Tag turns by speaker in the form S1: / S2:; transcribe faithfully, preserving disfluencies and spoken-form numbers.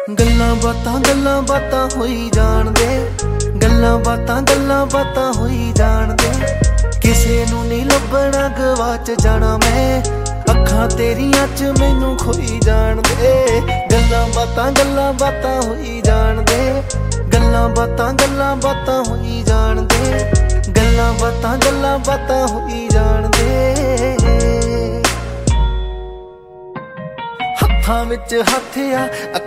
S1: गल्लां बातां गल्लां बातां होई जान दे, गल्लां बातां गल्लां बातां होई जान दे। किसे नू नहीं लभना गवाच जाना मैं, अखां तेरियां च मैनू खोई जान दे। गल्लां बातां गल्लां बातां होई जान दे, गल्लां बातां गल्लां बातां होई जान दे, गल्लां बातां गल्लां बातां होई जान दे। हत्थां विच हत्थ आ